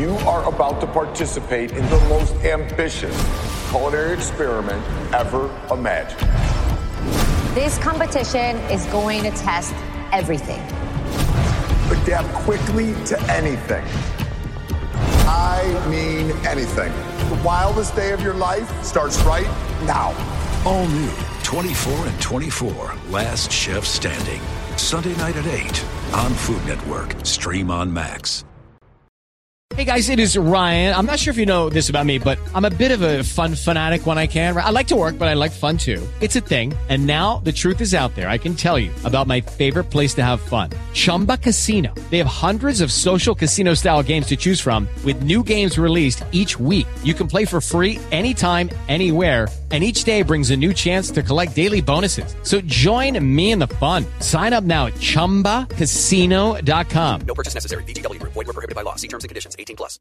You are about to participate in the most ambitious culinary experiment ever imagined. This competition is going to test everything. Adapt quickly to anything. I mean anything. The wildest day of your life starts right now. All new 24 and 24, Last Chef Standing. Sunday night at 8 on Food Network. Stream on Max. Hey guys, it is Ryan. I'm not sure if you know this about me, but I'm a bit of a fun fanatic when I can. I like to work, but I like fun too. It's a thing. And now the truth is out there. I can tell you about my favorite place to have fun. Chumba Casino. They have hundreds of social casino style games to choose from with new games released each week. You can play for free anytime, anywhere. And each day brings a new chance to collect daily bonuses. So join me in the fun. Sign up now at ChumbaCasino.com. No purchase necessary. VGW Group. Void where prohibited by law. See terms and conditions. 18+.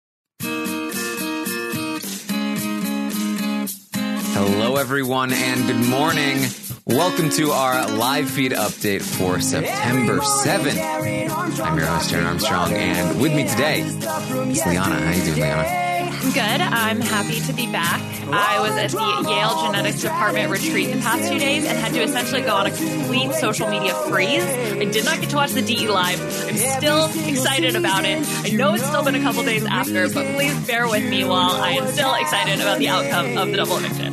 Hello, everyone, and good morning. Welcome to our live feed update for September 7th. I'm your host, Aaron Armstrong, and with me today is Liana. How you doing, Liana? Good. I'm happy to be back. I was at the Yale Genetics Department retreat the past 2 days and had to essentially go on a complete social media freeze. I did not get to watch the DE Live. I'm still excited about it. I know it's still been a couple days after, but please bear with me while I am still excited about the outcome of the double eviction.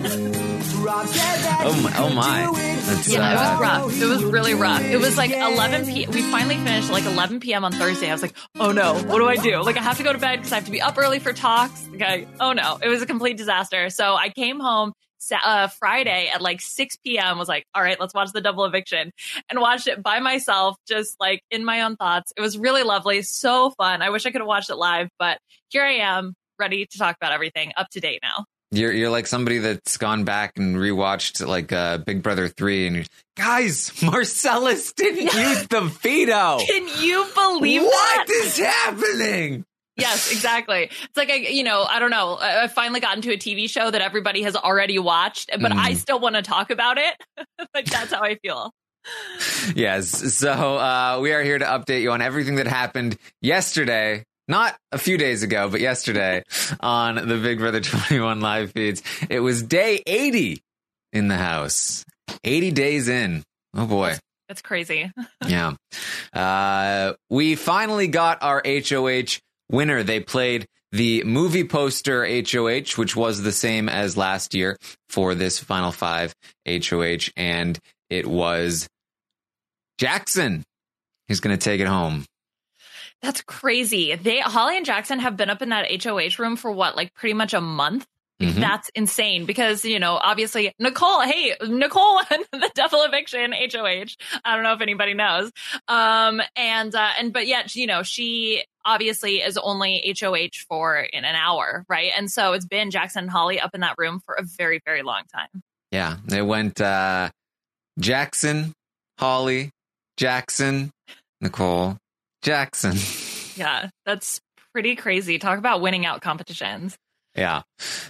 Oh my. It was rough. It was really rough. It was like 11 p.m. We finally finished like 11 p.m. on Thursday. I was like, oh no, what do I do? Like, I have to go to bed because I have to be up early for talks. Like, oh no, it was a complete disaster. So I came home Friday at like 6 p.m. was like, all right, let's watch the double eviction, and watched it by myself, just like in my own thoughts. It was really lovely. So fun. I wish I could have watched it live, but here I am ready to talk about everything, up to date now. You're like somebody that's gone back and rewatched like Big Brother 3 and you're, guys, Marcellus didn't use the veto. Can you believe that? What is happening? Yes, exactly. It's like, I don't know. I've finally gotten to a TV show that everybody has already watched, but I still want to talk about it. Like, that's how I feel. Yes. So we are here to update you on everything that happened yesterday. Not a few days ago, but yesterday on the Big Brother 21 live feeds. It was day 80 in the house. 80 days in. Oh, boy. That's crazy. Yeah. We finally got our HOH winner. They played the movie poster HOH, which was the same as last year for this Final Five HOH. And it was Jackson who's going to take it home. That's crazy. Holly and Jackson have been up in that HOH room for what, like pretty much a month? Mm-hmm. That's insane because, obviously Nicole and the double eviction HOH. I don't know if anybody knows. But yet, she obviously is only HOH for in an hour. Right. And so it's been Jackson and Holly up in that room for a very, very long time. Yeah. They went Jackson, Holly, Jackson, Nicole, Jackson. Yeah, that's pretty crazy. Talk about winning out competitions. Yeah.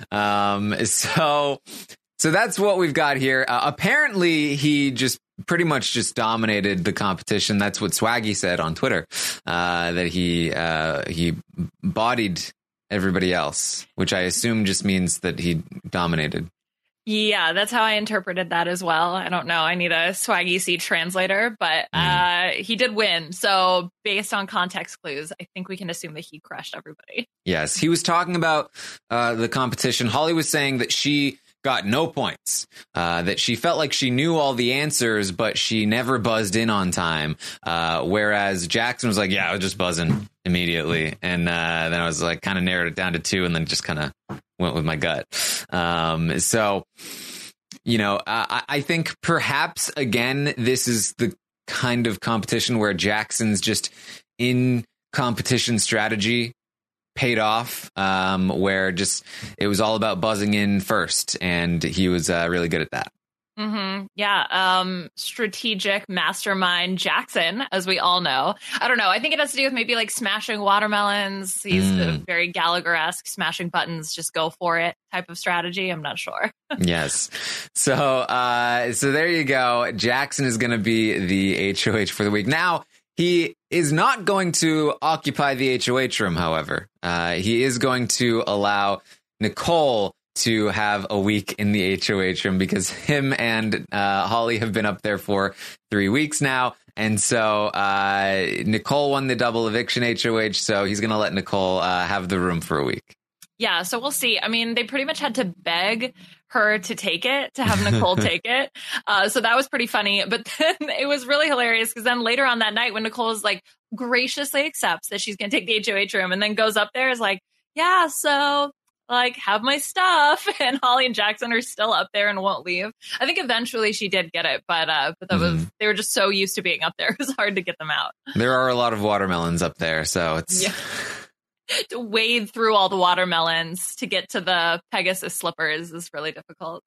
So that's what we've got here. Apparently, he just pretty much just dominated the competition. That's what Swaggy said on Twitter, that he bodied everybody else, which I assume just means that he dominated. Yeah, that's how I interpreted that as well. I don't know. I need a Swaggy C translator, but he did win. So based on context clues, I think we can assume that he crushed everybody. Yes, he was talking about the competition. Holly was saying that she got no points, that she felt like she knew all the answers, but she never buzzed in on time. Whereas Jackson was like, yeah, I was just buzzing immediately. And then I was like, kind of narrowed it down to 2 and then just kind of went with my gut. I think perhaps, again, this is the kind of competition where Jackson's just in competition strategy paid off, where just it was all about buzzing in first. And he was really good at that. Mm-hmm. Yeah. Strategic mastermind Jackson, as we all know. I don't know. I think it has to do with maybe like smashing watermelons. He's very Gallagher-esque, smashing buttons, just go for it type of strategy. I'm not sure. Yes. So there you go. Jackson is going to be the HOH for the week. Now, He is not going to occupy the HOH room, however. He is going to allow Nicole to have a week in the HOH room because him and Holly have been up there for 3 weeks now. And so Nicole won the double eviction HOH, so he's going to let Nicole have the room for a week. Yeah, so we'll see. I mean, they pretty much had to beg her to take it, to have Nicole take it. So that was pretty funny. But then it was really hilarious because then later on that night when Nicole is like graciously accepts that she's going to take the HOH room and then goes up there is like, yeah, so like have my stuff. And Holly and Jackson are still up there and won't leave. I think eventually she did get it, but that was, they were just so used to being up there. It was hard to get them out. There are a lot of watermelons up there, so it's... Yeah. To wade through all the watermelons to get to the Pegasus slippers is really difficult.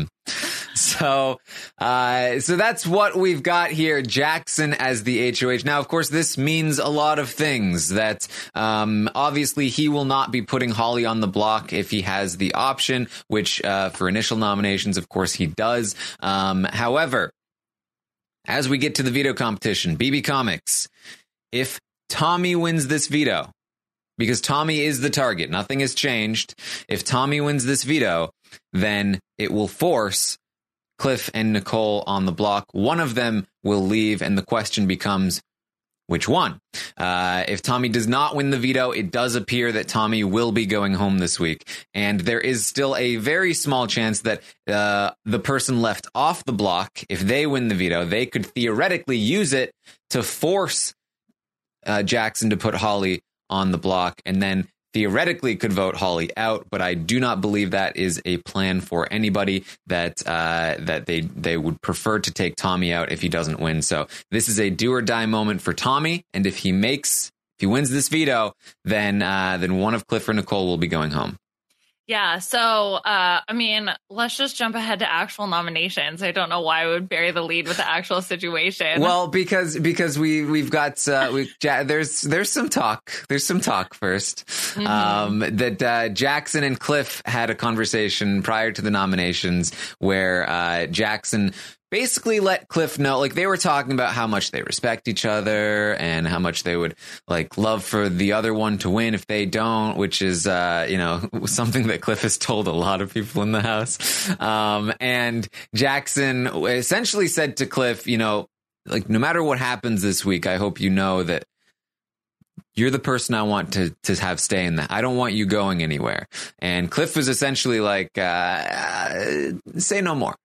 So that's what we've got here. Jackson as the HOH. Now, of course, this means a lot of things. That obviously he will not be putting Holly on the block if he has the option, which for initial nominations, of course, he does. However, as we get to the veto competition, BB Comics, if Tommy wins this veto, because Tommy is the target, nothing has changed. If Tommy wins this veto, then it will force Cliff and Nicole on the block. One of them will leave, and the question becomes, which one? If Tommy does not win the veto, it does appear that Tommy will be going home this week. And there is still a very small chance that the person left off the block, if they win the veto, they could theoretically use it to force Jackson to put Holly on the block, and then theoretically could vote Holly out, but I do not believe that is a plan for anybody, that they would prefer to take Tommy out if he doesn't win. So this is a do or die moment for Tommy, and if he wins this veto, then one of Cliff or Nicole will be going home. Yeah, so, I mean, let's just jump ahead to actual nominations. I don't know why I would bury the lead with the actual situation. Well, because we've got there's some talk. There's some talk first. That Jackson and Cliff had a conversation prior to the nominations where Jackson basically let Cliff know, like, they were talking about how much they respect each other and how much they would like love for the other one to win if they don't, which is, something that Cliff has told a lot of people in the house. And Jackson essentially said to Cliff, like, no matter what happens this week, I hope you know that you're the person I want to have stay in that. I don't want you going anywhere. And Cliff was essentially like, say no more.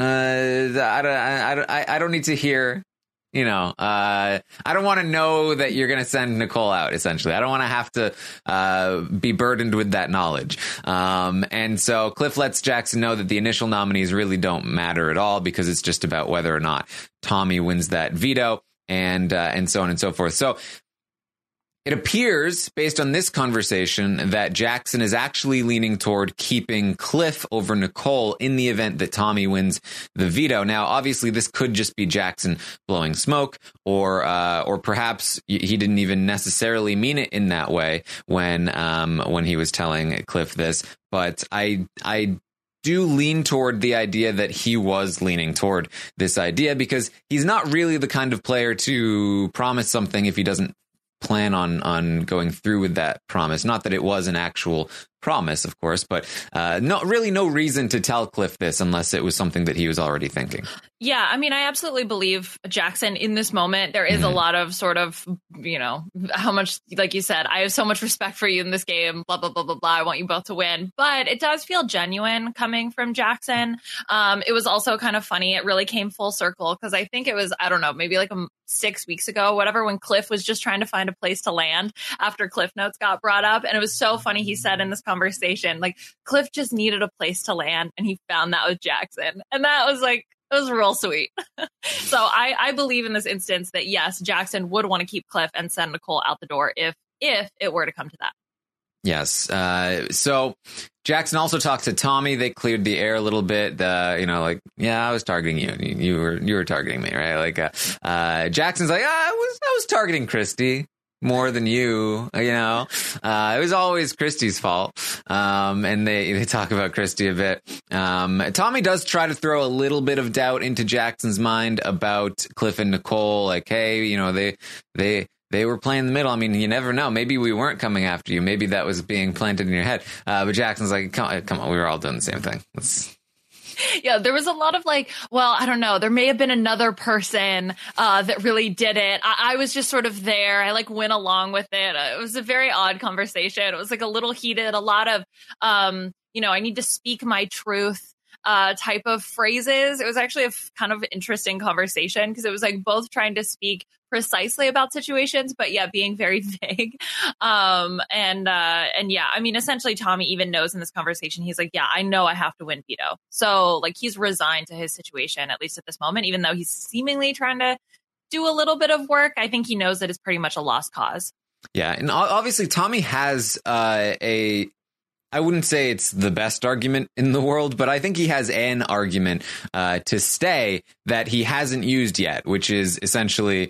I don't need to hear, I don't want to know that you're going to send Nicole out, essentially. I don't want to have to be burdened with that knowledge. And so Cliff lets Jackson know that the initial nominees really don't matter at all, because it's just about whether or not Tommy wins that veto, and so on and so forth. So it appears, based on this conversation, that Jackson is actually leaning toward keeping Cliff over Nicole in the event that Tommy wins the veto. Now, obviously, this could just be Jackson blowing smoke, or perhaps he didn't even necessarily mean it in that way when he was telling Cliff this. But I do lean toward the idea that he was leaning toward this idea, because he's not really the kind of player to promise something if he doesn't plan on going through with that promise. Not that it was an actual promise, of course, but no reason to tell Cliff this unless it was something that he was already thinking. Yeah, I mean, I absolutely believe Jackson in this moment. There is a lot of sort of, how much, like you said, I have so much respect for you in this game, blah, blah, blah, blah, blah. I want you both to win. But it does feel genuine coming from Jackson. It was also kind of funny. It really came full circle, because I think it was, I don't know, maybe like 6 weeks ago, whatever, when Cliff was just trying to find a place to land after Cliff Notes got brought up. And it was so funny. He said in this conversation, like, Cliff just needed a place to land, and he found that with Jackson. And that was like, it was real sweet. So I believe in this instance that, yes, Jackson would want to keep Cliff and send Nicole out the door if it were to come to that. Yes. So Jackson also talked to Tommy. They cleared the air a little bit. I was targeting you. You were targeting me, right? Like, Jackson's like, I was targeting Christy. more than you, you know. It was always Christy's fault. And they talk about Christy a bit. Tommy does try to throw a little bit of doubt into Jackson's mind about Cliff and Nicole. Like, hey, you know, they were playing the middle. I mean, you never know. Maybe we weren't coming after you. Maybe that was being planted in your head. But Jackson's like, come on, we were all doing the same thing. Yeah, there was a lot of like, well, I don't know. There may have been another person that really did it. I was just sort of there. I like went along with it. It was a very odd conversation. It was like a little heated, a lot of, you know, I need to speak my truth type of phrases. It was actually a kind of interesting conversation because it was like both trying to speak precisely about situations, but yeah, being very vague. And yeah, I mean, essentially Tommy even knows in this conversation, he's like, yeah, I know I have to win veto. So like he's resigned to his situation, at least at this moment, even though he's seemingly trying to do a little bit of work. I think he knows that it's pretty much a lost cause. Yeah. And obviously Tommy has I wouldn't say it's the best argument in the world, but I think he has an argument to stay that he hasn't used yet, which is essentially,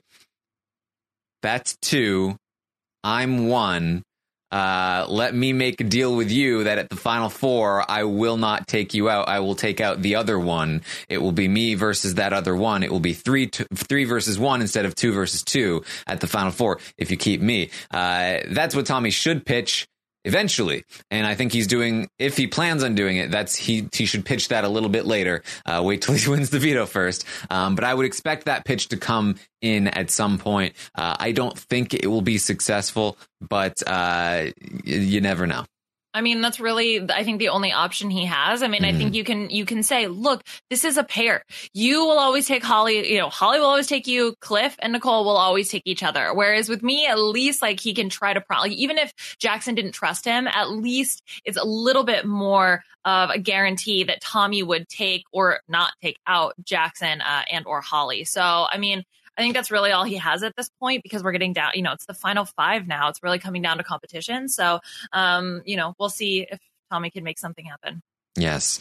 that's 2, I'm 1. Let me make a deal with you that at the final 4, I will not take you out. I will take out the other one. It will be me versus that other one. It will be 3 versus 1 instead of 2 versus 2 at the final 4 if you keep me. That's what Tommy should pitch eventually. And I think he's doing, if he plans on doing it, he should pitch that a little bit later. Wait till he wins the veto first. But I would expect that pitch to come in at some point. I don't think it will be successful, but you never know. I mean, that's really, I think, the only option he has. I mean, I think you can say, look, this is a pair. You will always take Holly, you know, Holly will always take you, Cliff and Nicole will always take each other. Whereas with me, at least like he can try to, even if Jackson didn't trust him, at least it's a little bit more of a guarantee that Tommy would take or not take out Jackson and or Holly. So, I mean, I think that's really all he has at this point because we're getting down, you know, it's the final 5 now. It's really coming down to competition. So, you know, we'll see if Tommy can make something happen. Yes.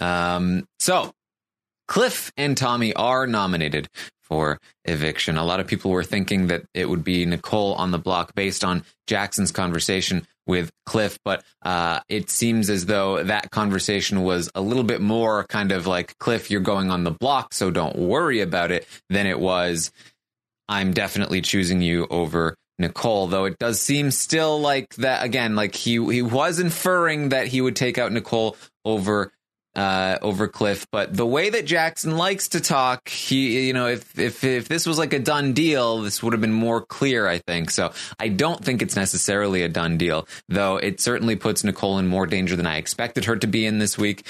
So Cliff and Tommy are nominated for eviction. A lot of people were thinking that it would be Nicole on the block based on Jackson's conversation with Cliff, but it seems as though that conversation was a little bit more kind of like, Cliff, you're going on the block, so don't worry about it, than it was, I'm definitely choosing you over Nicole, though it does seem still like that, again, like he was inferring that he would take out Nicole over Cliff, but the way that Jackson likes to talk, he, you know, if this was like a done deal, this would have been more clear, I think. So I don't think it's necessarily a done deal, though it certainly puts Nicole in more danger than I expected her to be in this week.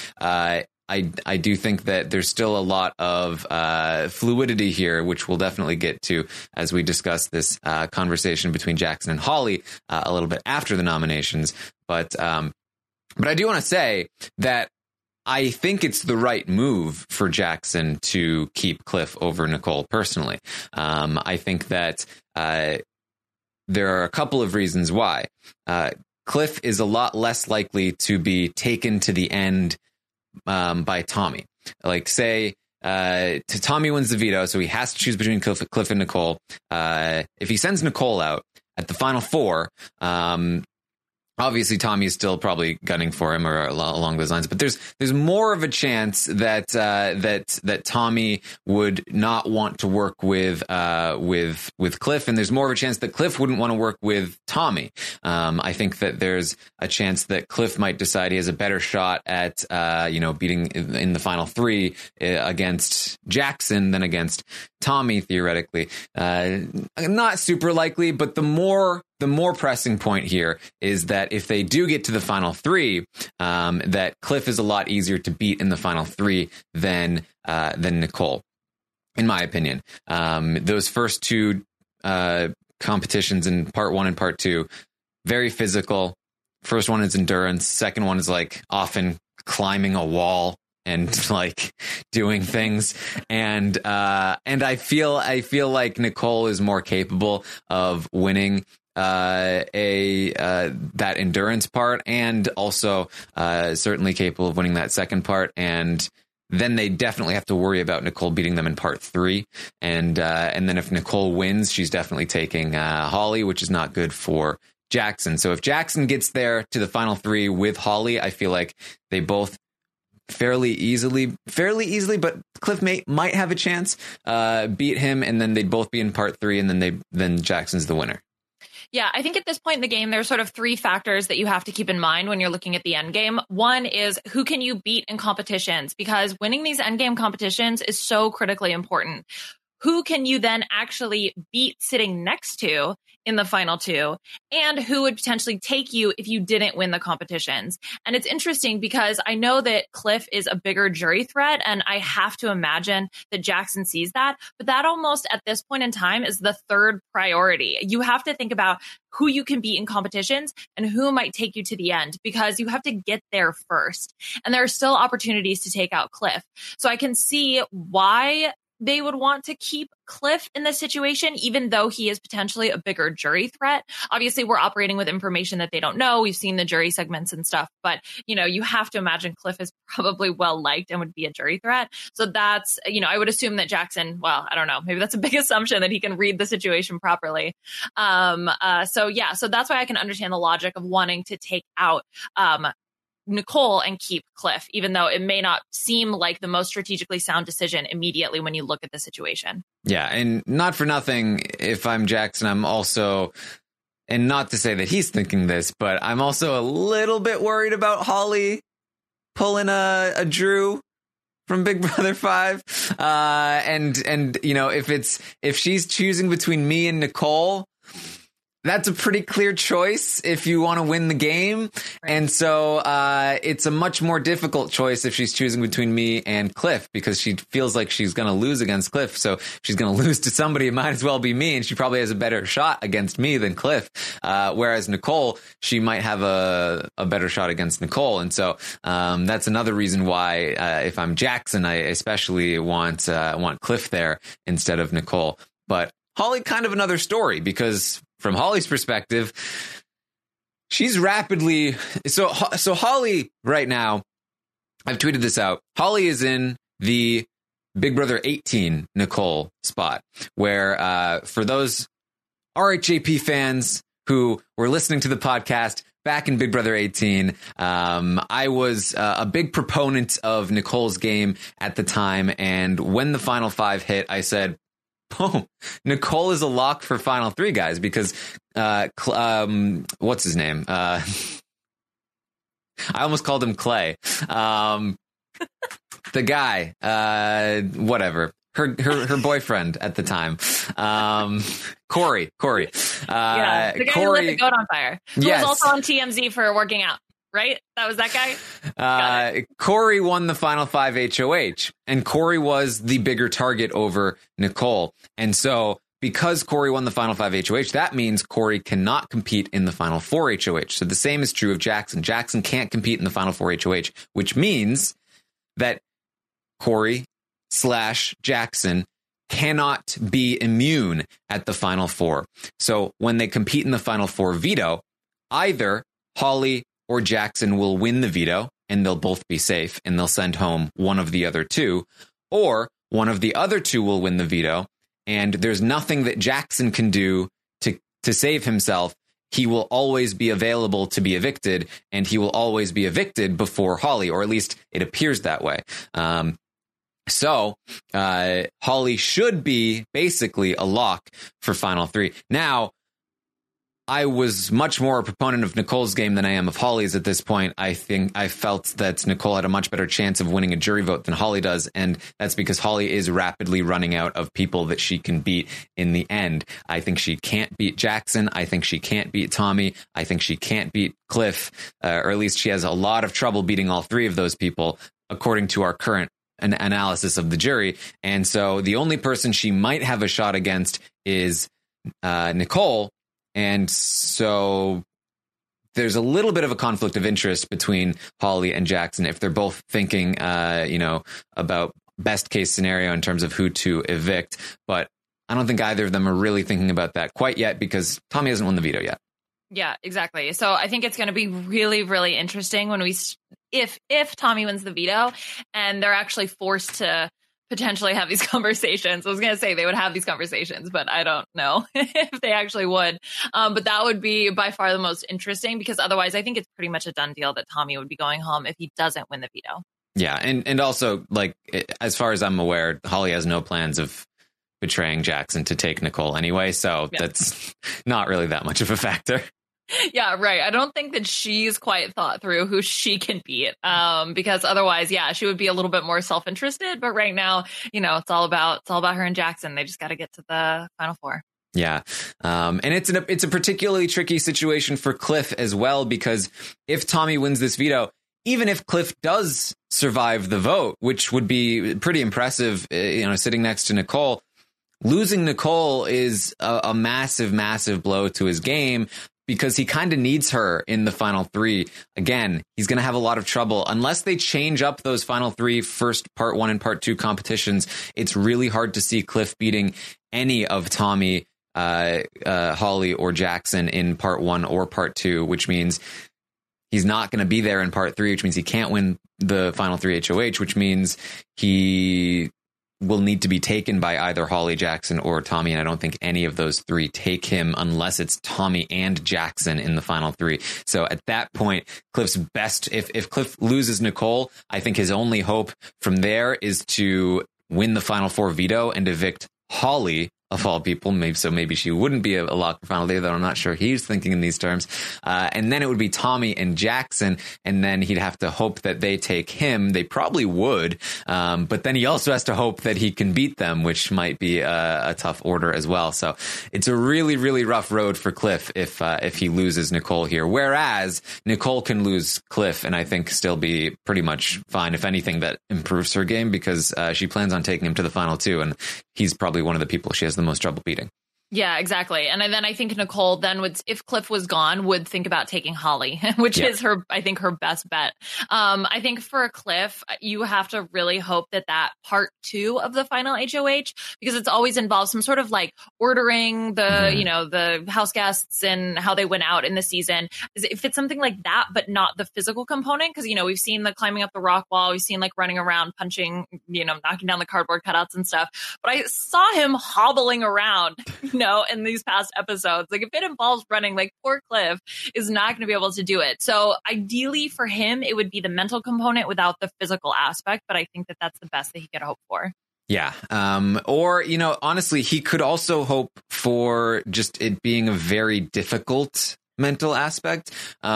I do think that there's still a lot of fluidity here, which we'll definitely get to as we discuss this conversation between Jackson and Holly a little bit after the nominations. But I do want to say that I think it's the right move for Jackson to keep Cliff over Nicole personally. I think that there are a couple of reasons why. Cliff is a lot less likely to be taken to the end by Tommy. Like, say, Tommy wins the veto, so he has to choose between Cliff and Nicole. If he sends Nicole out at the final 4, obviously Tommy is still probably gunning for him or along those lines, but there's more of a chance that that Tommy would not want to work with Cliff, and there's more of a chance that Cliff wouldn't want to work with Tommy. I think that there's a chance that Cliff might decide he has a better shot at beating in the final 3 against Jackson than against Tommy, theoretically. Not super likely, but the more pressing point here is that if they do get to the final 3, that Cliff is a lot easier to beat in the final 3 than Nicole, in my opinion. Those first 2 competitions in part 1 and part 2, very physical. First one is endurance. Second one is like often climbing a wall and like doing things. And I feel like Nicole is more capable of winning that endurance part, and also certainly capable of winning that second part. And then they definitely have to worry about Nicole beating them in part 3. And then if Nicole wins, she's definitely taking Holly, which is not good for Jackson. So if Jackson gets there to the final 3 with Holly, I feel like they both fairly easily, but Cliff might have a chance, beat him, and then they'd both be in part 3, and then Jackson's the winner. Yeah, I think at this point in the game, there's sort of 3 factors that you have to keep in mind when you're looking at the end game. One is who can you beat in competitions? Because winning these end game competitions is so critically important. Who can you then actually beat sitting next to in the final 2, and who would potentially take you if you didn't win the competitions? And it's interesting because I know that Cliff is a bigger jury threat, and I have to imagine that Jackson sees that, but that almost at this point in time is the 3rd priority. You have to think about who you can beat in competitions and who might take you to the end, because you have to get there first. And there are still opportunities to take out Cliff. So I can see why they would want to keep Cliff in this situation, even though he is potentially a bigger jury threat. Obviously, we're operating with information that they don't know. We've seen the jury segments and stuff, but, you have to imagine Cliff is probably well liked and would be a jury threat. So that's, I would assume that Jackson, well, I don't know, maybe that's a big assumption that he can read the situation properly. So that's why I can understand the logic of wanting to take out, Nicole and keep Cliff, even though it may not seem like the most strategically sound decision immediately when you look at the situation. Yeah, and not for nothing, if I'm Jackson, I'm also, and not to say that he's thinking this, but I'm also a little bit worried about Holly pulling a Drew from Big Brother 5. And if she's choosing between me and Nicole, that's a pretty clear choice if you want to win the game. Right. And so it's a much more difficult choice if she's choosing between me and Cliff, because she feels like she's going to lose against Cliff. So she's going to lose to somebody. It might as well be me. And she probably has a better shot against me than Cliff. Whereas Nicole, she might have a better shot against Nicole. And so that's another reason why if I'm Jackson, I especially want Cliff there instead of Nicole. But Holly, kind of another story, because from Holly's perspective, she's rapidly... So Holly right now, I've tweeted this out. Holly is in the Big Brother 18 Nicole spot, where for those RHAP fans who were listening to the podcast back in Big Brother 18, I was a big proponent of Nicole's game at the time. And when the final 5 hit, I said, boom, Nicole is a lock for final 3, guys, because what's his name? I almost called him Clay. The guy, whatever. Her boyfriend at the time, Corey. Yeah, the guy who lit the goat on fire. Who was also on TMZ for working out. Right? That was that guy? Corey won the final 5 HOH, and Corey was the bigger target over Nicole. And so because Corey won the final 5 HOH, that means Corey cannot compete in the final 4 HOH. So the same is true of Jackson. Jackson can't compete in the final 4 HOH, which means that Corey/Jackson cannot be immune at the final 4. So when they compete in the final 4 veto, either Holly or Jackson will win the veto, and they'll both be safe, and they'll send home one of the other 2, or one of the other 2 will win the veto, and there's nothing that Jackson can do to save himself. He will always be available to be evicted, and he will always be evicted before Holly, or at least it appears that way. So Holly should be basically a lock for final 3. Now, I was much more a proponent of Nicole's game than I am of Holly's at this point. I felt that Nicole had a much better chance of winning a jury vote than Holly does. And that's because Holly is rapidly running out of people that she can beat in the end. I think she can't beat Jackson. I think she can't beat Tommy. I think she can't beat Cliff, or at least she has a lot of trouble beating all 3 of those people, according to our current analysis of the jury. And so the only person she might have a shot against is Nicole. And so there's a little bit of a conflict of interest between Holly and Jackson if they're both thinking, about best case scenario in terms of who to evict. But I don't think either of them are really thinking about that quite yet, because Tommy hasn't won the veto yet. Yeah, exactly. So I think it's going to be really, really interesting when we if Tommy wins the veto and they're actually forced to potentially have these conversations. I was going to say they would have these conversations, but I don't know if they actually would. But that would be by far the most interesting, because otherwise I think it's pretty much a done deal that Tommy would be going home if he doesn't win the veto. Yeah. And also, like, as far as I'm aware, Holly has no plans of betraying Jackson to take Nicole anyway. So that's not really that much of a factor. Yeah, right. I don't think that she's quite thought through who she can beat, because otherwise, she would be a little bit more self-interested. But right now, it's all about her and Jackson. They just got to get to the Final Four. Yeah. And it's a particularly tricky situation for Cliff as well, because if Tommy wins this veto, even if Cliff does survive the vote, which would be pretty impressive, sitting next to Nicole, losing Nicole is a massive, massive blow to his game, because he kind of needs her in the final three. Again, he's going to have a lot of trouble unless they change up those final three first part 1 and part 2 competitions. It's really hard to see Cliff beating any of Tommy, Holly, or Jackson in part 1 or part 2, which means he's not going to be there in part 3, which means he can't win the final 3 HOH, which means he will need to be taken by either Holly, Jackson, or Tommy. And I don't think any of those 3 take him unless it's Tommy and Jackson in the final 3. So at that point, Cliff's best, if Cliff loses Nicole, I think his only hope from there is to win the final 4 veto and evict Holly, of all people. Maybe she wouldn't be a lock for final day, though I'm not sure he's thinking in these terms. And then it would be Tommy and Jackson, and then he'd have to hope that they take him. They probably would, but then he also has to hope that he can beat them, which might be a tough order as well. So it's a really, really rough road for Cliff if he loses Nicole here. Whereas Nicole can lose Cliff and I think still be pretty much fine. If anything, that improves her game, because she plans on taking him to the final 2, and he's probably one of the people she has the most trouble beating. Yeah, exactly. And then I think Nicole then would, if Cliff was gone, would think about taking Holly, which is her best bet. I think for Cliff, you have to really hope that part 2 of the final HOH, because it's always involved some sort of like ordering the, the house guests and how they went out in the season. If it's something like that, but not the physical component, because, we've seen the climbing up the rock wall, we've seen like running around, punching, knocking down the cardboard cutouts and stuff. But I saw him hobbling around, in these past episodes. Like, if it involves running, like, poor Cliff is not going to be able to do it. So ideally for him, it would be the mental component without the physical aspect. But I think that that's the best that he could hope for. Yeah. Or, honestly, he could also hope for just it being a very difficult mental aspect.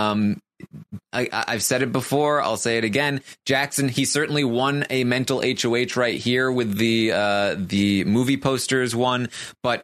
I've said it before, I'll say it again. Jackson, he certainly won a mental HOH right here with the movie posters one, but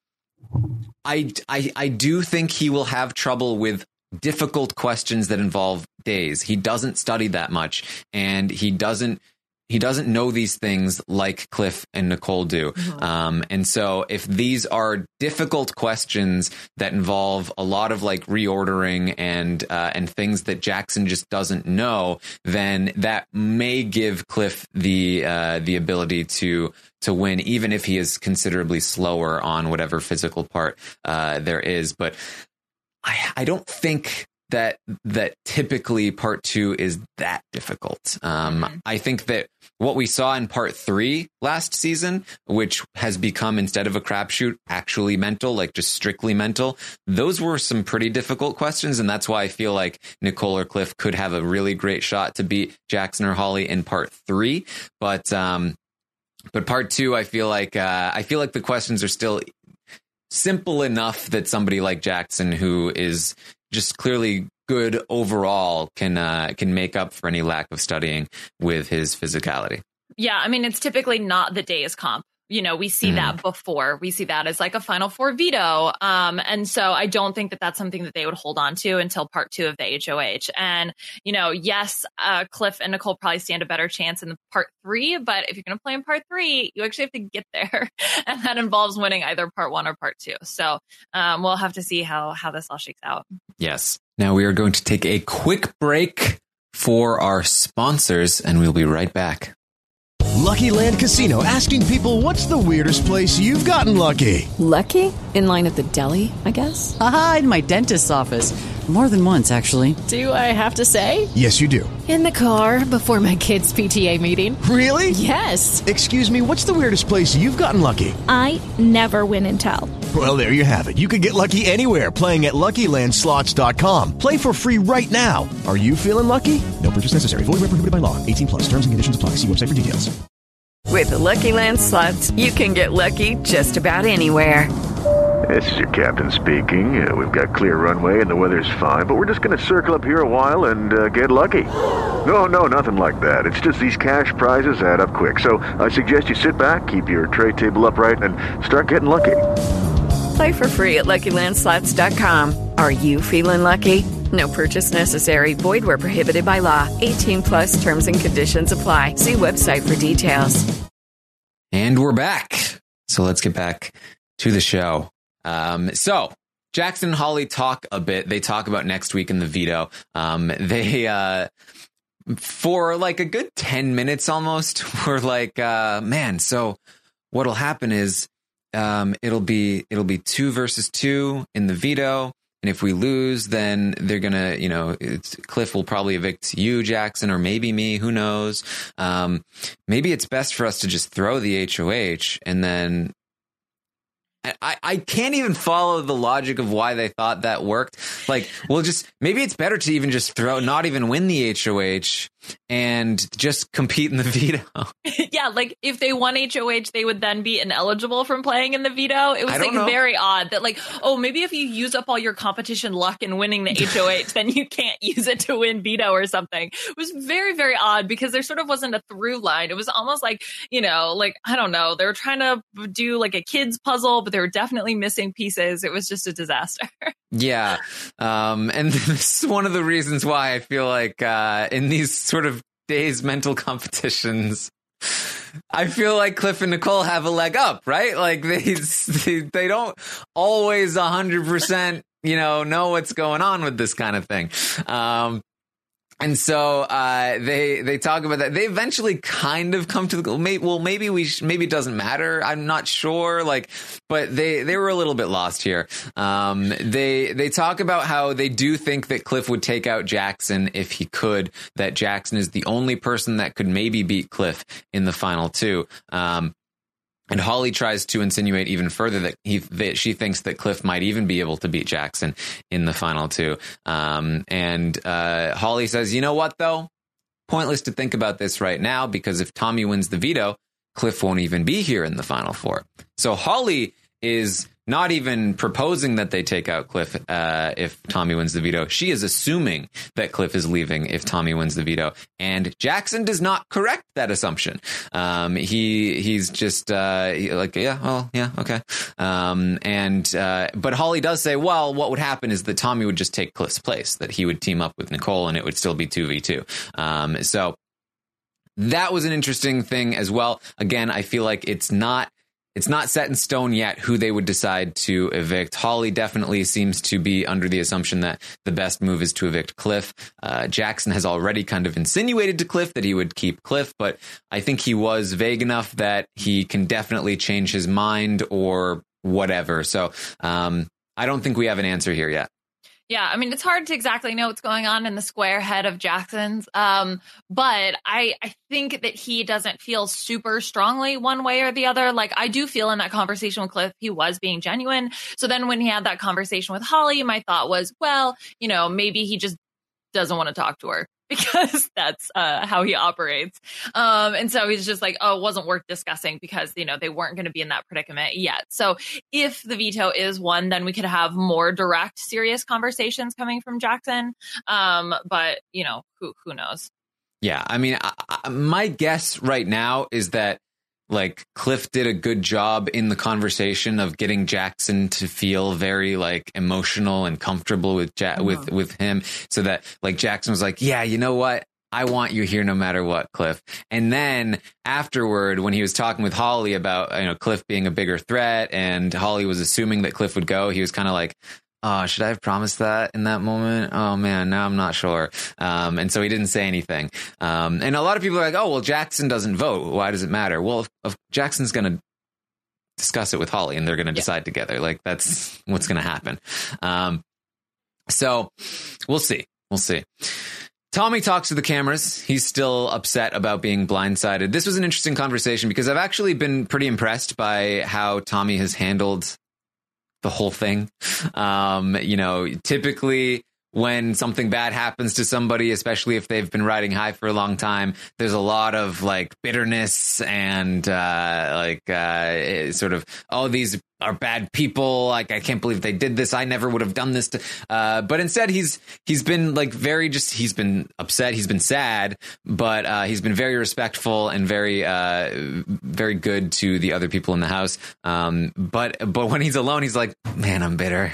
I do think he will have trouble with difficult questions that involve days. He doesn't study that much, and he doesn't know these things like Cliff and Nicole do. Mm-hmm. And so if these are difficult questions that involve a lot of like reordering and things that Jackson just doesn't know, then that may give Cliff the ability to win, even if he is considerably slower on whatever physical part there is. But I don't think that typically part 2 is that difficult. I think that what we saw in part 3 last season, which has become, instead of a crapshoot, actually mental, like just strictly mental, those were some pretty difficult questions. And that's why I feel like Nicole or Cliff could have a really great shot to beat Jackson or Holly in part 3. But part 2, I feel like the questions are still simple enough that somebody like Jackson, who is just clearly good overall, can make up for any lack of studying with his physicality. Yeah, I mean, it's typically not the days comp. We see that before. We see that as like a Final Four veto. And so I don't think that that's something that they would hold on to until part 2 of the HOH. And, yes, Cliff and Nicole probably stand a better chance in the part 3. But if you're going to play in part 3, you actually have to get there. And that involves winning either part 1 or part 2. So we'll have to see how this all shakes out. Yes. Now we are going to take a quick break for our sponsors, and we'll be right back. Lucky Land Casino, asking people, what's the weirdest place you've gotten lucky? Lucky? In line at the deli, I guess? Aha, in my dentist's office. More than once, actually. Do I have to say? Yes, you do. In the car before my kids' PTA meeting. Really? Yes. Excuse me, what's the weirdest place you've gotten lucky? I never win and tell. Well, there you have it. You can get lucky anywhere, playing at LuckyLandSlots.com. Play for free right now. Are you feeling lucky? No purchase necessary. Void where prohibited by law. 18 plus. Terms and conditions apply. See website for details. With the Lucky Land Slots, you can get lucky just about anywhere. This is your captain speaking. We've got clear runway and the weather's fine, but we're just going to circle up here a while and get lucky. No, nothing like that. It's just these cash prizes add up quick. So I suggest you sit back, keep your tray table upright, and start getting lucky. Play for free at LuckyLandSlots.com. Are you feeling lucky? No purchase necessary. Void where prohibited by law. 18 plus terms and conditions apply. See website for details. And we're back. So let's get back to the show. So Jackson and Holly talk a bit. They talk about next week in the veto. They for like a good 10 minutes almost, we're like, man, so what'll happen is it'll be 2 versus 2 in the veto. And if we lose, then they're going to, Cliff will probably evict you, Jackson, or maybe me. Who knows? Maybe it's best for us to just throw the HOH. And then I can't even follow the logic of why they thought that worked. Like, maybe it's better to even just not even win the HOH and just compete in the veto. Yeah, like if they won HOH, they would then be ineligible from playing in the veto. It was very odd that maybe if you use up all your competition luck in winning the HOH, then you can't use it to win veto or something. It was very, very odd because there sort of wasn't a through line. It was almost like, I don't know, they were trying to do like a kid's puzzle, but they were definitely missing pieces. It was just a disaster. Yeah. And this is one of the reasons why I feel like in these sort of days mental competitions, I feel like Cliff and Nicole have a leg up, right? Like they don't always 100%, know what's going on with this kind of thing. And so they talk about that. They eventually kind of come to the maybe it doesn't matter. I'm not sure. But they were a little bit lost here. They talk about how they do think that Cliff would take out Jackson if he could. That Jackson is the only person that could maybe beat Cliff in the final 2. And Holly tries to insinuate even further that she thinks that Cliff might even be able to beat Jackson in the final 2. And Holly says, you know what, though? Pointless to think about this right now, because if Tommy wins the veto, Cliff won't even be here in the final 4. So Holly is not even proposing that they take out Cliff if Tommy wins the veto. She is assuming that Cliff is leaving if Tommy wins the veto. And Jackson does not correct that assumption. He's just okay. But Holly does say, well, what would happen is that Tommy would just take Cliff's place, that he would team up with Nicole and it would still be 2v2. So that was an interesting thing as well. Again, I feel like it's not set in stone yet who they would decide to evict. Holly definitely seems to be under the assumption that the best move is to evict Cliff. Jackson has already kind of insinuated to Cliff that he would keep Cliff, but I think he was vague enough that he can definitely change his mind or whatever. So I don't think we have an answer here yet. Yeah, I mean, it's hard to exactly know what's going on in the square head of Jackson's. But I think that he doesn't feel super strongly one way or the other. Like, I do feel in that conversation with Cliff, he was being genuine. So then when he had that conversation with Holly, my thought was, well, maybe he just doesn't want to talk to her because that's how he operates. And so he's just like, oh, it wasn't worth discussing because, they weren't going to be in that predicament yet. So if the veto is won, then we could have more direct, serious conversations coming from Jackson. But, who knows? Yeah, I mean, my guess right now is that Cliff did a good job in the conversation of getting Jackson to feel very emotional and comfortable with with him, so that Jackson was like, yeah, you know what? I want you here no matter what, Cliff. And then afterward, when he was talking with Holly about, Cliff being a bigger threat and Holly was assuming that Cliff would go, he was kind of like, oh, should I have promised that in that moment? Oh, man, now I'm not sure. And so he didn't say anything. And a lot of people are like, oh, well, Jackson doesn't vote. Why does it matter? Well, if Jackson's going to discuss it with Holly and they're going to decide together. That's what's going to happen. So we'll see. We'll see. Tommy talks to the cameras. He's still upset about being blindsided. This was an interesting conversation because I've actually been pretty impressed by how Tommy has handled the whole thing. Typically when something bad happens to somebody, especially if they've been riding high for a long time, there's a lot of like bitterness and sort of, oh, these are bad people. Like, I can't believe they did this. I never would have done this. But instead, he's been like he's been upset. He's been sad, but he's been very respectful and very good to the other people in the house. But when he's alone, he's like, man, I'm bitter.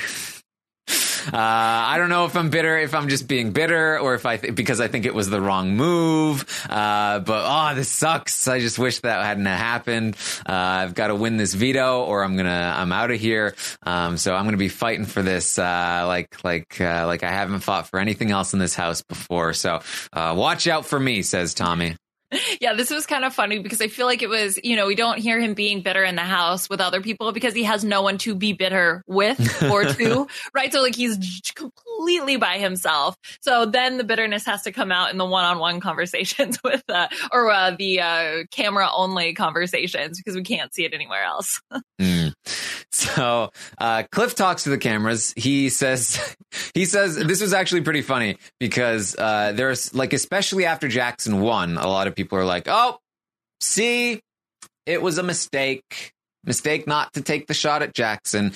I don't know if I'm bitter, if I'm just being bitter, or if because I think it was the wrong move. But this sucks. I just wish that hadn't happened. I've got to win this veto, or I'm out of here. So I'm gonna be fighting for this, like I haven't fought for anything else in this house before. So watch out for me, says Tommy. Yeah, this was kind of funny because I feel like it was, we don't hear him being bitter in the house with other people because he has no one to be bitter with or to, right? So like he's completely by himself. So then the bitterness has to come out in the one-on-one conversations with, the camera only conversations because we can't see it anywhere else. So Cliff talks to the cameras. He says this was actually pretty funny because there's like, especially after Jackson won, a lot of people are like, oh, see, it was a mistake not to take the shot at Jackson.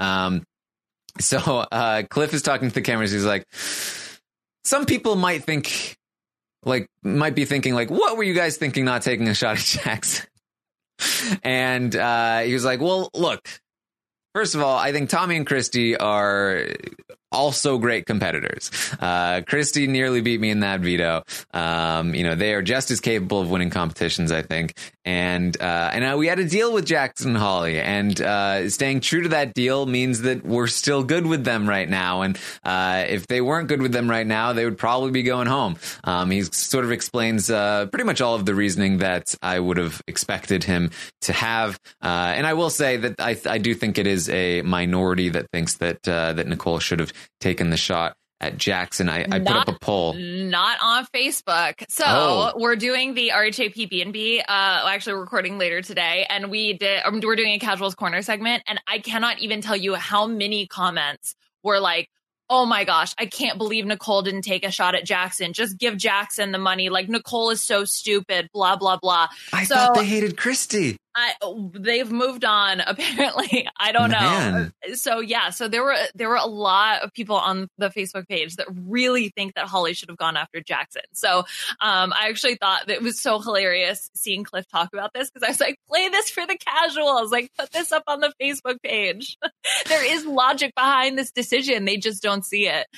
So Cliff is talking to the cameras. He's like, some people might be thinking like, what were you guys thinking not taking a shot at Jackson? And he was like, well, look, first of all, I think Tommy and Christy are also great competitors. Christy nearly beat me in that veto. They are just as capable of winning competitions, I think. And we had a deal with Jackson and Holly, and staying true to that deal means that we're still good with them right now. And if they weren't good with them right now, they would probably be going home. He sort of explains pretty much all of the reasoning that I would have expected him to have. And I will say that I do think it is a minority that thinks that Nicole should have taken the shot at Jackson. I put up a poll. Not on Facebook. So we're doing the RHAP actually recording later today. And we're doing a Casuals Corner segment. And I cannot even tell you how many comments were like, oh my gosh, I can't believe Nicole didn't take a shot at Jackson. Just give Jackson the money. Like, Nicole is so stupid, blah, blah, blah. I thought they hated Christy. They've moved on, apparently. I don't know. So yeah, so there were a lot of people on the Facebook page that really think that Holly should have gone after Jackson. So I actually thought that it was so hilarious seeing Cliff talk about this because I was like, play this for the casuals, like put this up on the Facebook page. There is logic behind this decision. They just don't see it.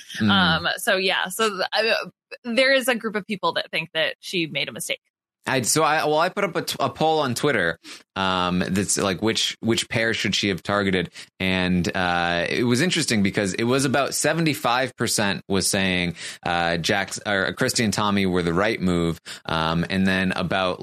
There is a group of people that think that she made a mistake. I put up a poll on Twitter that's like which pair should she have targeted, and it was interesting because it was about 75% was saying Christy and Tommy were the right move, and then about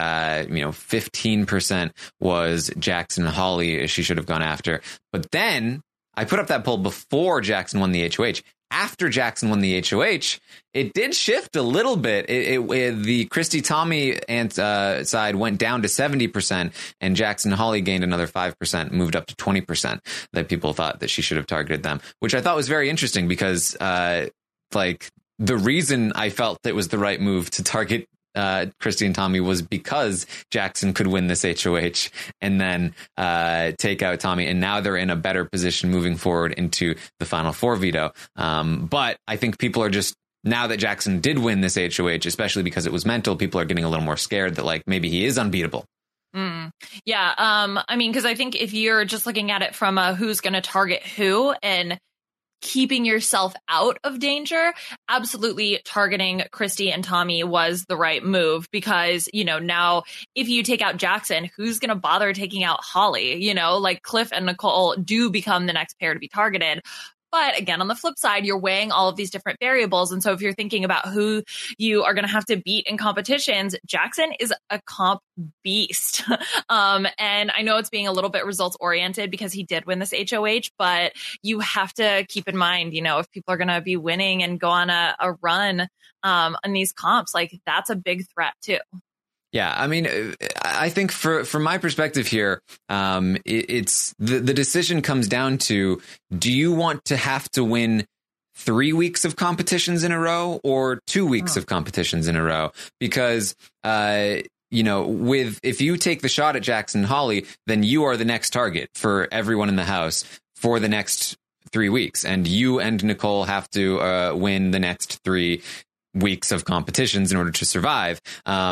15% was Jackson and Holly she should have gone after. But then I put up that poll before Jackson won the HOH. After Jackson won the HOH, it did shift a little bit. The Christy-Tommy side went down to 70%, and Jackson-Holly gained another 5%, moved up to 20% that people thought that she should have targeted them, which I thought was very interesting because, the reason I felt it was the right move to target Christy and Tommy was because Jackson could win this HOH and then take out Tommy, and now they're in a better position moving forward into the Final Four veto. But I think people are just, now that Jackson did win this HOH, especially because it was mental, people are getting a little more scared that maybe he is unbeatable. Yeah. Because I think if you're just looking at it from who's going to target who and keeping yourself out of danger, absolutely targeting Christy and Tommy was the right move because, now if you take out Jackson, who's going to bother taking out Holly? Cliff and Nicole do become the next pair to be targeted. But again, on the flip side, you're weighing all of these different variables. And so if you're thinking about who you are going to have to beat in competitions, Jackson is a comp beast. And I know it's being a little bit results oriented because he did win this HOH, but you have to keep in mind, if people are going to be winning and go on a run on these comps, like that's a big threat too. Yeah, I mean, I think from my perspective here, it's the decision comes down to, do you want to have to win 3 weeks of competitions in a row or 2 weeks of competitions in a row? Because, if you take the shot at Jackson and Holly, then you are the next target for everyone in the house for the next 3 weeks. And you and Nicole have to win the next 3 weeks of competitions in order to survive.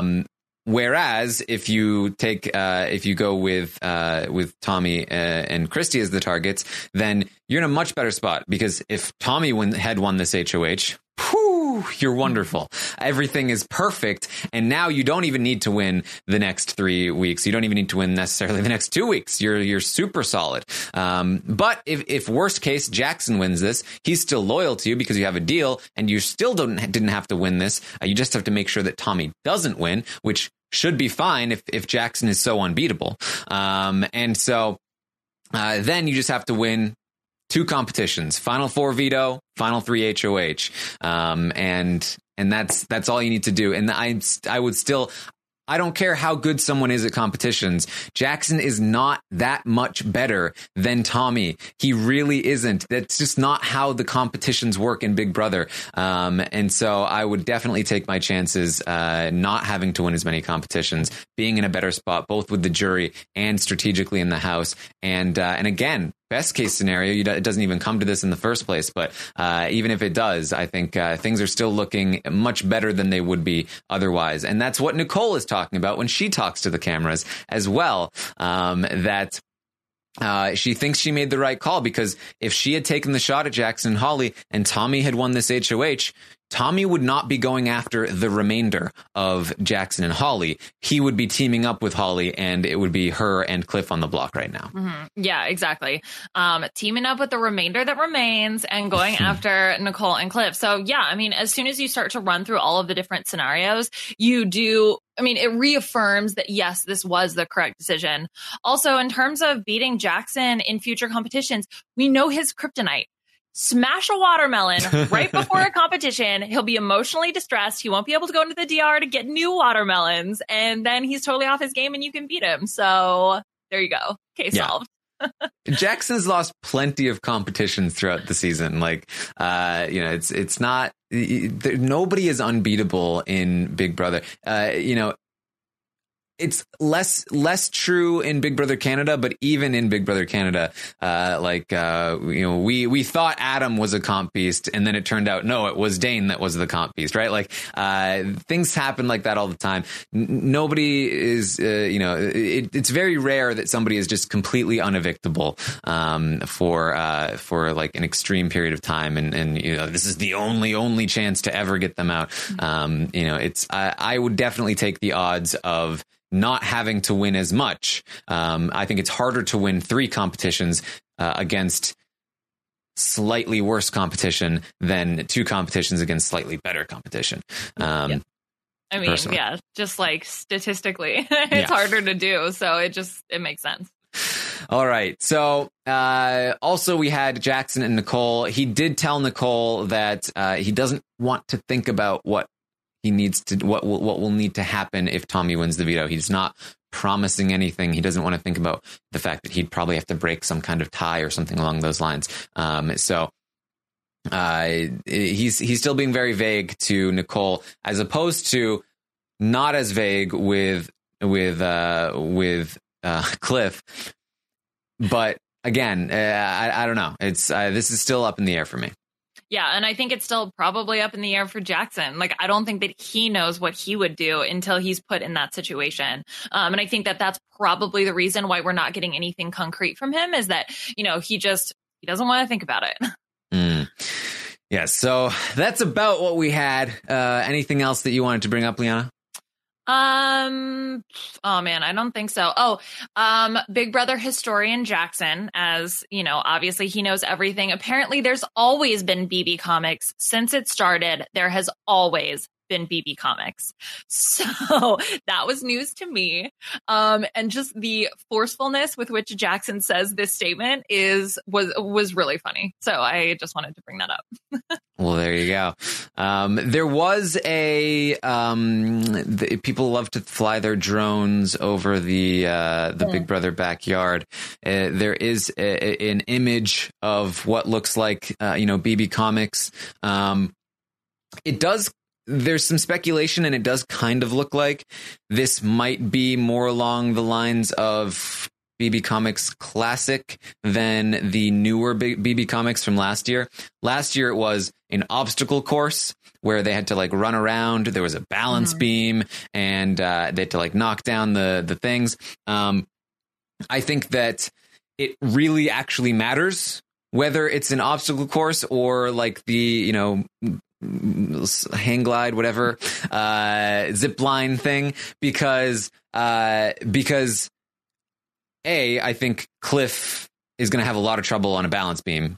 Whereas if you go with Tommy and Christy as the targets, then you're in a much better spot, because if Tommy had won this HOH, you're wonderful. Everything is perfect. And now you don't even need to win the next 3 weeks. You don't even need to win necessarily the next 2 weeks. You're super solid. But if worst case Jackson wins this, he's still loyal to you because you have a deal, and you still didn't have to win this. You just have to make sure that Tommy doesn't win, which should be fine if Jackson is so unbeatable. And so then you just have to win 2 competitions: Final 4 veto, Final 3 HOH. And that's all you need to do. And I would still, I don't care how good someone is at competitions, Jackson is not that much better than Tommy. He really isn't. That's just not how the competitions work in Big Brother. And so I would definitely take my chances not having to win as many competitions, being in a better spot, both with the jury and strategically in the house. And again, best case scenario, it doesn't even come to this in the first place. But even if it does, I think things are still looking much better than they would be otherwise. And that's what Nicole is talking about when she talks to the cameras as well, that she thinks she made the right call, because if she had taken the shot at Jackson and Holly and Tommy had won this HOH, Tommy would not be going after the remainder of Jackson and Holly. He would be teaming up with Holly, and it would be her and Cliff on the block right now. Mm-hmm. Yeah, exactly. Teaming up with the remainder that remains and going after Nicole and Cliff. So yeah, I mean, as soon as you start to run through all of the different scenarios, it reaffirms that, yes, this was the correct decision. Also, in terms of beating Jackson in future competitions, we know his kryptonite. Smash a watermelon right before a competition. He'll be emotionally distressed. He won't be able to go into the DR to get new watermelons. And then he's totally off his game and you can beat him. So there you go. Case solved. Jackson's lost plenty of competitions throughout the season. It's not, nobody is unbeatable in Big Brother. It's less true in Big Brother Canada, but even in Big Brother Canada, we thought Adam was a comp beast, and then it turned out, no, it was Dane that was the comp beast, right? Things happen like that all the time. Nobody is, it's very rare that somebody is just completely unevictable, for an extreme period of time. And this is the only chance to ever get them out. I would definitely take the odds of not having to win as much. I think it's harder to win 3 competitions against slightly worse competition than 2 competitions against slightly better competition. Just like statistically, it's harder to do. So it makes sense. All right. So also we had Jackson and Nicole. He did tell Nicole that he doesn't want to think about what will need to happen if Tommy wins the veto. He's not promising anything. He doesn't want to think about the fact that he'd probably have to break some kind of tie or something along those lines. He's still being very vague to Nicole, as opposed to not as vague with Cliff. But again, I don't know. This is still up in the air for me. Yeah, and I think it's still probably up in the air for Jackson. I don't think that he knows what he would do until he's put in that situation. And I think that that's probably the reason why we're not getting anything concrete from him, is that, he doesn't want to think about it. Yeah, so that's about what we had. Anything else that you wanted to bring up, Liana? Oh man, I don't think so. Big Brother historian Jackson, as you know, obviously he knows everything. Apparently there's always been BB Comics since it started. There has always been BB Comics. So that was news to me. And just the forcefulness with which Jackson says this statement was really funny. So I just wanted to bring that up. Well, there you go. There was people love to fly their drones over the Big Brother backyard. There is an image of what looks like, BB Comics. There's some speculation, and it does kind of look like this might be more along the lines of BB Comics Classic than the newer BB Comics from last year. Last year, it was an obstacle course where they had to run around. There was a balance beam, and they had to knock down the things. I think that it really actually matters whether it's an obstacle course or the, hang glide, whatever, zip line thing, because I think Cliff is going to have a lot of trouble on a balance beam.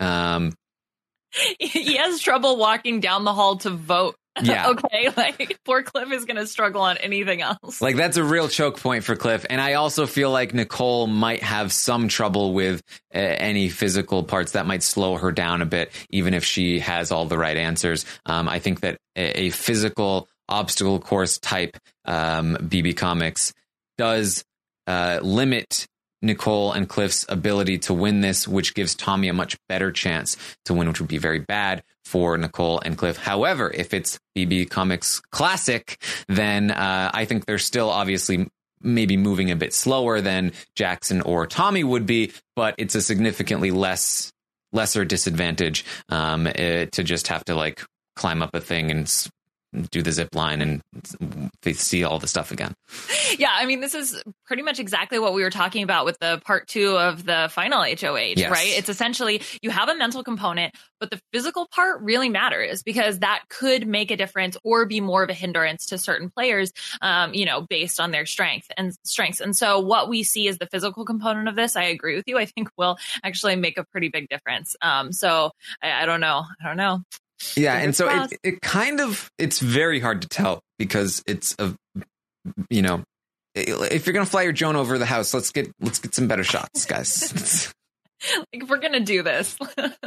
He has trouble walking down the hall to vote. Yeah. Okay. Poor Cliff is going to struggle on anything else. That's a real choke point for Cliff. And I also feel like Nicole might have some trouble with any physical parts that might slow her down a bit, even if she has all the right answers. I think that a physical obstacle course type BB Comics does limit Nicole and Cliff's ability to win this, which gives Tommy a much better chance to win, which would be very bad for Nicole and Cliff. However, if it's BB Comics Classic, then I think they're still obviously maybe moving a bit slower than Jackson or Tommy would be, but it's a significantly lesser disadvantage to just have to climb up a thing and do the zip line and they see all the stuff again. Yeah, I mean, this is pretty much exactly what we were talking about with the part 2 of the final HOH, yes. Right? It's essentially you have a mental component, but the physical part really matters because that could make a difference or be more of a hindrance to certain players, based on their strengths. And so what we see is the physical component of this. I agree with you. I think will actually make a pretty big difference. So I don't know. Yeah, and so it's very hard to tell because it's if you're gonna fly your drone over the house, let's get some better shots, guys. If we're gonna do this.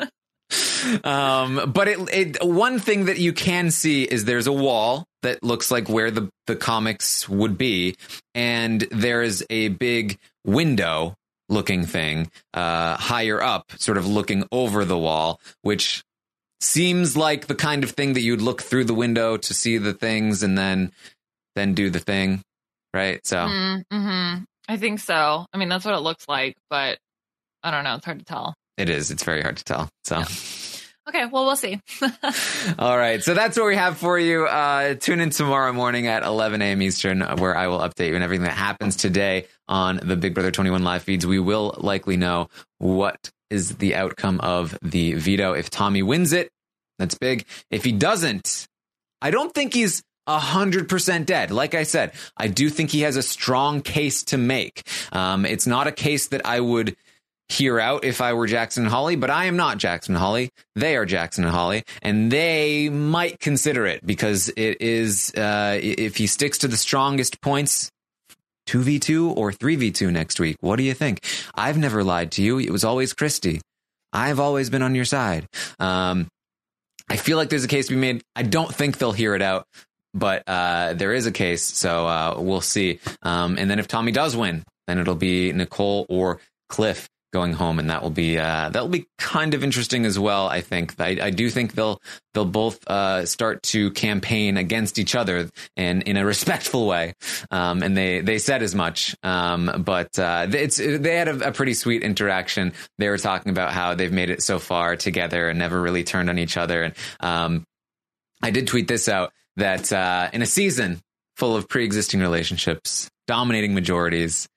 But one thing that you can see is there's a wall that looks like where the comics would be, and there is a big window looking thing higher up, sort of looking over the wall, which seems like the kind of thing that you'd look through the window to see the things and then do the thing, right? So I think so. I mean, that's what it looks like, but I don't know. It's hard to tell. It is. It's very hard to tell. So. Yeah. Okay, well, we'll see. All right. So that's what we have for you. Tune in tomorrow morning at 11 a.m. Eastern, where I will update you on everything that happens today on the Big Brother 21 live feeds. We will likely know what is the outcome of the veto. If Tommy wins it, that's big. If he doesn't, I don't think he's 100% dead. Like I said, I do think he has a strong case to make. It's not a case that I would hear out if I were Jackson and Holly, but I am not Jackson and Holly. They are Jackson and Holly, and they might consider it because it is, if he sticks to the strongest points, 2v2 or 3v2 next week. What do you think? I've never lied to you. It was always Christy. I've always been on your side. I feel like there's a case to be made. I don't think they'll hear it out, but there is a case. So we'll see. And then if Tommy does win, then it'll be Nicole or Cliff going home, and that will be kind of interesting as well. I think I do think they'll both start to campaign against each other and in a respectful way, and they said as much. But they had a pretty sweet interaction. They were talking about how they've made it so far together and never really turned on each other. And I did tweet this out that in a season full of pre-existing relationships, dominating majorities,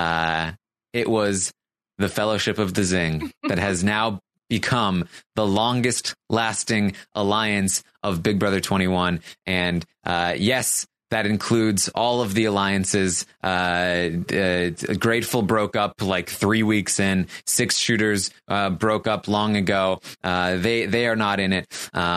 it was the Fellowship of the Zing that has now become the longest lasting alliance of Big Brother 21. And yes, that includes all of the alliances. Grateful broke up like 3 weeks in. Six Shooters broke up long ago. They are not in it.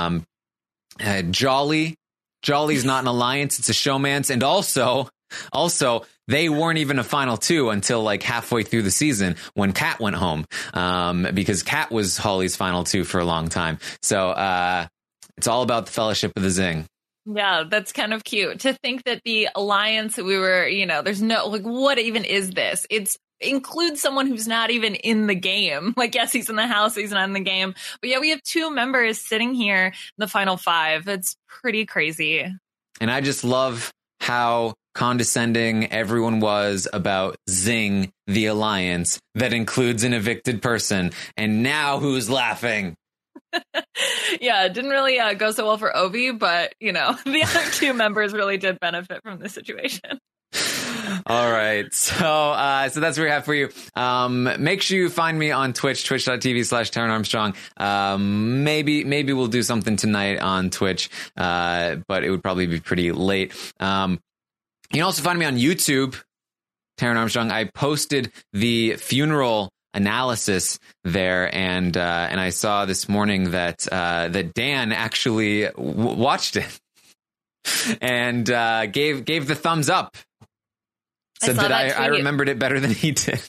Jolly's not an alliance. It's a showmance. And also, they weren't even a final two until like halfway through the season when Kat went home, because Kat was Holly's final two for a long time. So it's all about the Fellowship of the Zing. Yeah, that's kind of cute to think that the alliance that we were, there's no, like, what even is this? It's includes someone who's not even in the game. Like, yes, he's in the house, he's not in the game. But yeah, we have two members sitting here in the final five. It's pretty crazy. And I just love how condescending everyone was about Zing, the alliance that includes an evicted person. And now who's laughing? Yeah, it didn't really go so well for Ovi, but, the other two members really did benefit from the situation. All right. So that's what we have for you. Make sure you find me on Twitch, twitch.tv/Taran Armstrong. Maybe we'll do something tonight on Twitch, but it would probably be pretty late. You can also find me on YouTube, Taran Armstrong. I posted the funeral analysis there, and I saw this morning that Dan actually watched it and gave the thumbs up. Said that I remembered it better than he did.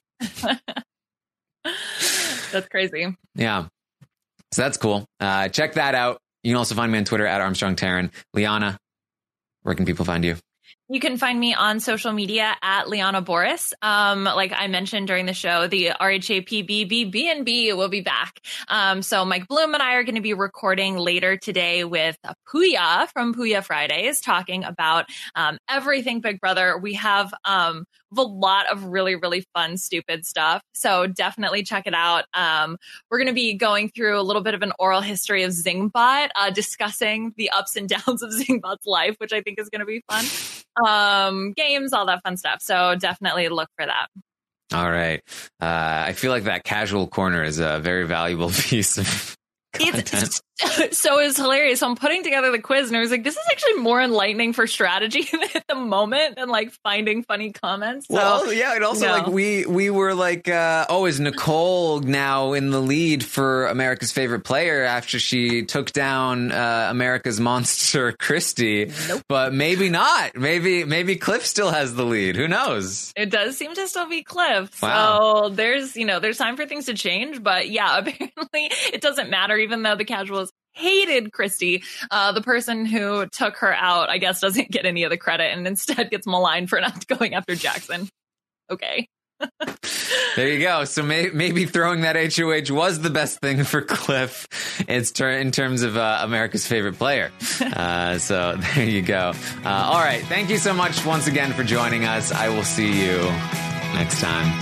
That's crazy. Yeah. So that's cool. Check that out. You can also find me on Twitter at Armstrong Taran. Liana, where can people find you? You can find me on social media at Liana Boris. Like I mentioned during the show, the RHAPBB will be back. So Mike Bloom and I are going to be recording later today with Puya from Puya Fridays, talking about everything Big Brother. We have a lot of really, really fun, stupid stuff. So definitely check it out. We're going to be going through a little bit of an oral history of Zingbot, discussing the ups and downs of Zingbot's life, which I think is going to be fun. Games, all that fun stuff. So definitely look for that. All right. I feel like that casual corner is a very valuable piece of content. So it's hilarious. So I'm putting together the quiz and I was like, this is actually more enlightening for strategy at the moment than like finding funny comments. So, well, yeah. And also like we were like, is Nicole now in the lead for America's favorite player after she took down America's monster Christy? Nope. But maybe not. Maybe Cliff still has the lead. Who knows? It does seem to still be Cliff. Wow. So there's time for things to change. But yeah, apparently it doesn't matter, even though the casuals hated Christy. The person who took her out, I guess, doesn't get any of the credit and instead gets maligned for not going after Jackson. Okay. There you go. So maybe throwing that HOH was the best thing for Cliff in terms of America's favorite player. So there you go. All right. Thank you so much once again for joining us. I will see you next time.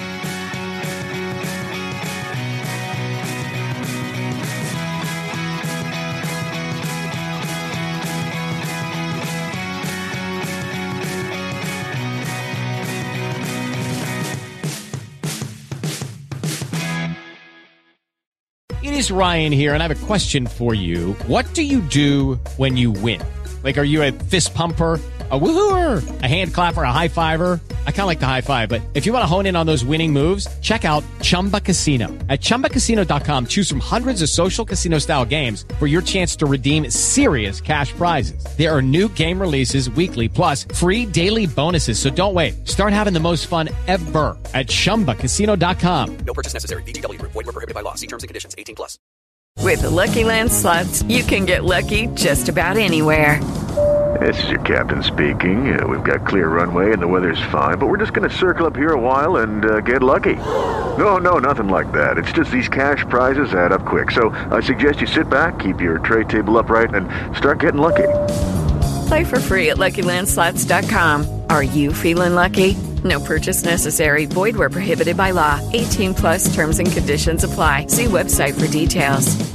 It is Ryan here, and I have a question for you. What do you do when you win? Like, are you a fist pumper, a woohooer, a hand clapper, a high fiver? I kind of like the high five, but if you want to hone in on those winning moves, check out Chumba Casino. At ChumbaCasino.com, choose from hundreds of social casino-style games for your chance to redeem serious cash prizes. There are new game releases weekly, plus free daily bonuses. So don't wait. Start having the most fun ever at ChumbaCasino.com. No purchase necessary. VGW Group. Void where prohibited by law. See terms and conditions. 18+. With the Lucky Land Slots, you can get lucky just about anywhere. This is your captain speaking. We've got clear runway and the weather's fine, but we're just going to circle up here a while and get lucky. No, nothing like that. It's just these cash prizes add up quick. So I suggest you sit back, keep your tray table upright, and start getting lucky. Play for free at LuckyLandSlots.com. Are you feeling lucky? No purchase necessary. Void where prohibited by law. 18+ terms and conditions apply. See website for details.